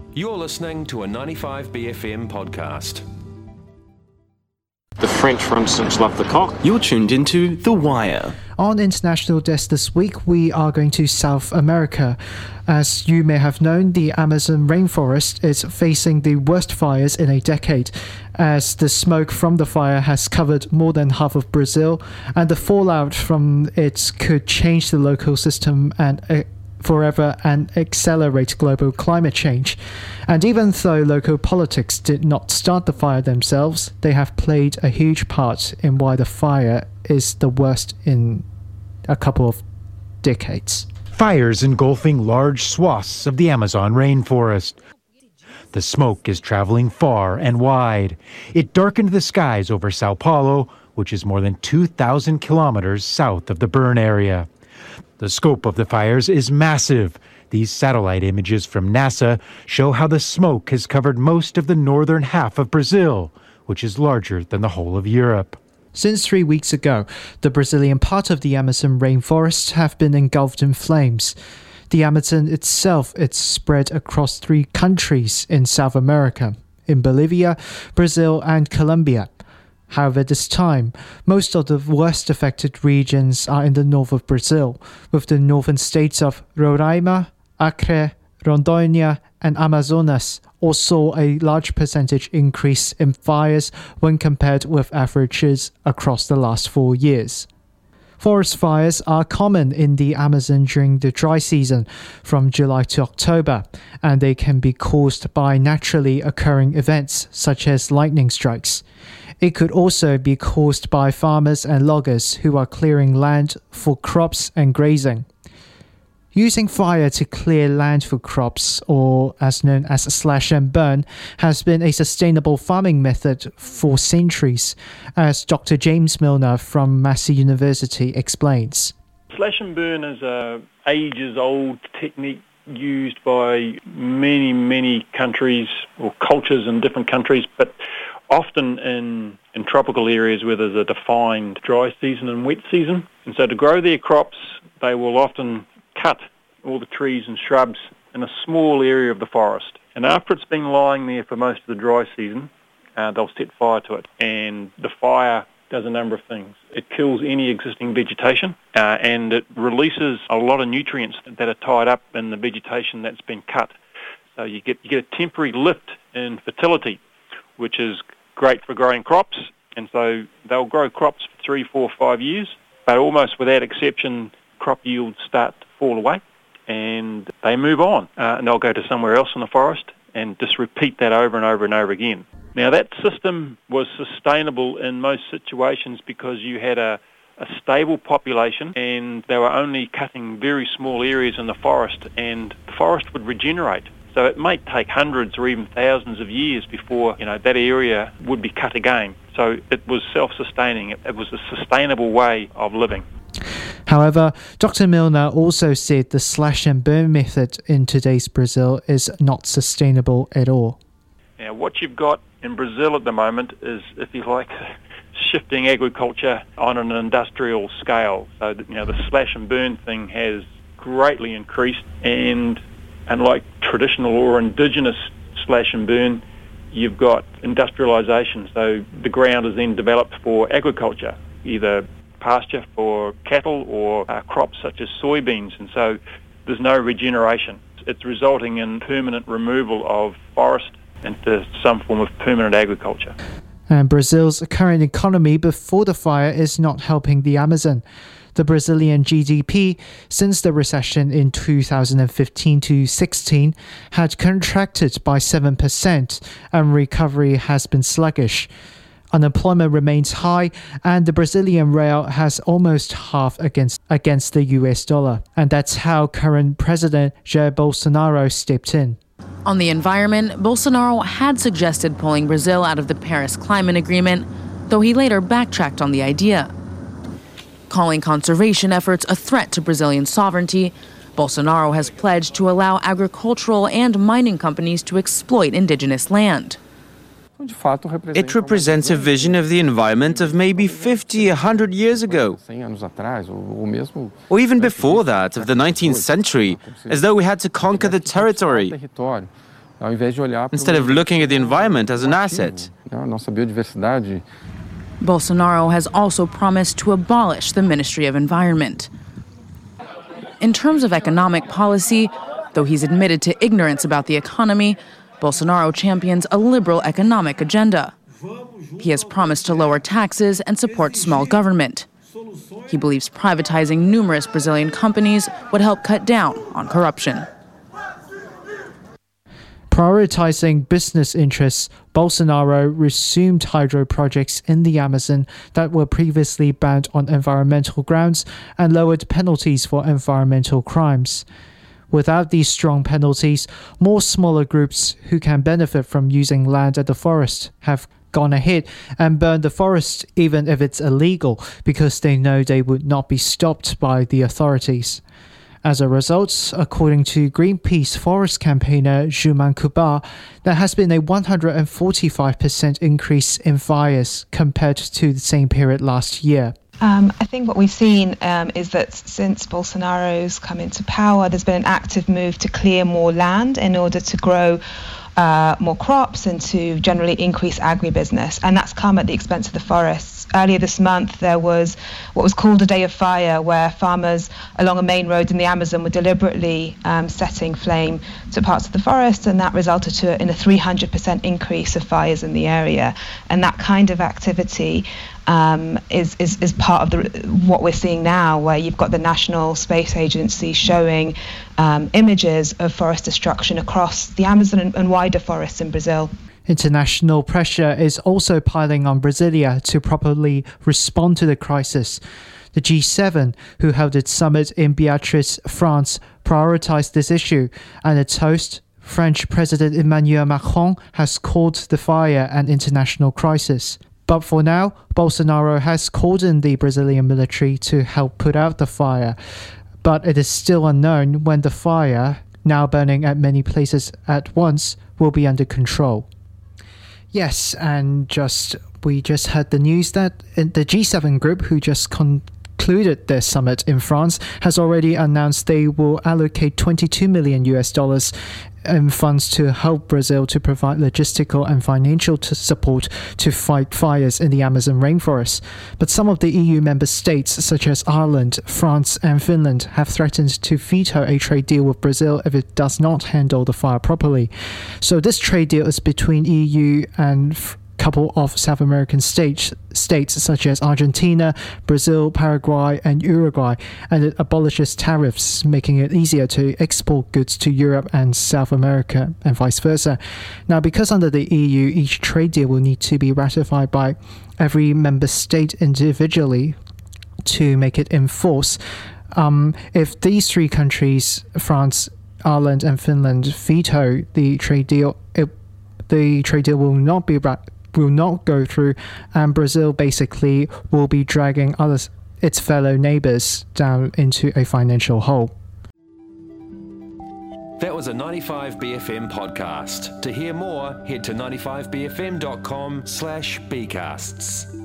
You're listening to a 95BFM podcast. The French, for instance, love the cock. You're tuned into The Wire. On International Desk this week, we are going to South America. As you may have known, the Amazon rainforest is facing the worst fires in a decade, as the smoke from the fire has covered more than half of Brazil, and the fallout from it could change the local system and forever and accelerate global climate change. And even though local politics did not start the fire themselves, they have played a huge part in why the fire is the worst in a couple of decades. Fires engulfing large swaths of the Amazon rainforest. The smoke is traveling far and wide. It darkened the skies over Sao Paulo, which is more than 2,000 kilometers south of the burn area. The scope of the fires is massive. These satellite images from NASA show how the smoke has covered most of the northern half of Brazil, which is larger than the whole of Europe. Since 3 weeks ago, the Brazilian part of the Amazon rainforest have been engulfed in flames. The Amazon itself is spread across 3 countries in South America, in Bolivia, Brazil and Colombia. However, this time, most of the worst affected regions are in the north of Brazil, with the northern states of Roraima, Acre, Rondônia and Amazonas all saw a large percentage increase in fires when compared with averages across the last 4 years. Forest fires are common in the Amazon during the dry season from July to October, and they can be caused by naturally occurring events such as lightning strikes. It could also be caused by farmers and loggers who are clearing land for crops and grazing. Using fire to clear land for crops, or as known as slash and burn, has been a sustainable farming method for centuries, as Dr. James Milner from Massey University explains. Slash and burn is an ages-old technique used by many countries or cultures in different countries, but often in tropical areas where there's a defined dry season and wet season. And so to grow their crops, they will often cut all the trees and shrubs in a small area of the forest. And after it's been lying there for most of the dry season, they'll set fire to it. And the fire does a number of things. It kills any existing vegetation, and it releases a lot of nutrients that are tied up in the vegetation that's been cut. So you get a temporary lift in fertility, which is great for growing crops. And so they'll grow crops for 3, 4, 5 years, but almost without exception, crop yields start to fall away and they move on, and they'll go to somewhere else in the forest and just repeat that over and over and over again. Now that system was sustainable in most situations because you had a stable population and they were only cutting very small areas in the forest, and the forest would regenerate. So it may take hundreds or even thousands of years before that area would be cut again. So it was self-sustaining. It was a sustainable way of living. However, Dr. Milner also said the slash and burn method in today's Brazil is not sustainable at all. Now, what you've got in Brazil at the moment is, if you like, shifting agriculture on an industrial scale. So the slash and burn thing has greatly increased, and unlike traditional or indigenous slash and burn, you've got industrialisation. So the ground is then developed for agriculture, either pasture for cattle or crops such as soybeans, and so there's no regeneration. It's resulting in permanent removal of forest into some form of permanent agriculture. And Brazil's current economy before the fire is not helping the Amazon. The Brazilian GDP, since the recession in 2015-16, had contracted by 7%, and recovery has been sluggish. Unemployment remains high, and the Brazilian real has almost halved against the US dollar. And that's how current President Jair Bolsonaro stepped in. On the environment, Bolsonaro had suggested pulling Brazil out of the Paris Climate Agreement, though he later backtracked on the idea. Calling conservation efforts a threat to Brazilian sovereignty, Bolsonaro has pledged to allow agricultural and mining companies to exploit indigenous land. It represents a vision of the environment of maybe 50, 100 years ago, or even before that, of the 19th century, as though we had to conquer the territory. instead of looking at the environment as an asset. Bolsonaro has also promised to abolish the Ministry of Environment. In terms of economic policy, though he's admitted to ignorance about the economy, Bolsonaro champions a liberal economic agenda. He has promised to lower taxes and support small government. He believes privatizing numerous Brazilian companies would help cut down on corruption. Prioritizing business interests, Bolsonaro resumed hydro projects in the Amazon that were previously banned on environmental grounds and lowered penalties for environmental crimes. Without these strong penalties, more smaller groups who can benefit from using land at the forest have gone ahead and burned the forest even if it's illegal because they know they would not be stopped by the authorities. As a result, according to Greenpeace forest campaigner Juman Kuba, there has been a 145% increase in fires compared to the same period last year. I think what we've seen is that since Bolsonaro's come into power, there's been an active move to clear more land in order to grow more crops and to generally increase agribusiness, and that's come at the expense of the forests. Earlier this month, there was what was called a day of fire, where farmers along a main road in the Amazon were deliberately setting flame to parts of the forest, and that resulted in a 300% increase of fires in the area. And that kind of activity is part of what we're seeing now, where you've got the National Space Agency showing images of forest destruction across the Amazon and wider forests in Brazil. International pressure is also piling on Brasilia to properly respond to the crisis. The G7, who held its summit in Beatrice, France, prioritized this issue, and its host, French President Emmanuel Macron, has called the fire an international crisis. But for now, Bolsonaro has called in the Brazilian military to help put out the fire. But it is still unknown when the fire, now burning at many places at once, will be under control. Yes, and we just heard the news that the G7 group, who just concluded their summit in France, has already announced they will allocate $22 million in funds to help Brazil to provide logistical and financial support to fight fires in the Amazon rainforest. But some of the EU member states, such as Ireland, France and Finland, have threatened to veto a trade deal with Brazil if it does not handle the fire properly. So this trade deal is between EU and couple of South American states such as Argentina, Brazil, Paraguay and Uruguay, and it abolishes tariffs, making it easier to export goods to Europe and South America and vice versa. Now, because under the EU, each trade deal will need to be ratified by every member state individually to make it in force. If these three countries, France, Ireland and Finland, veto the trade deal, the trade deal will not go through, and Brazil basically will be dragging its fellow neighbours down into a financial hole. That was a 95BFM podcast. To hear more, head to 95bfm.com/bcasts.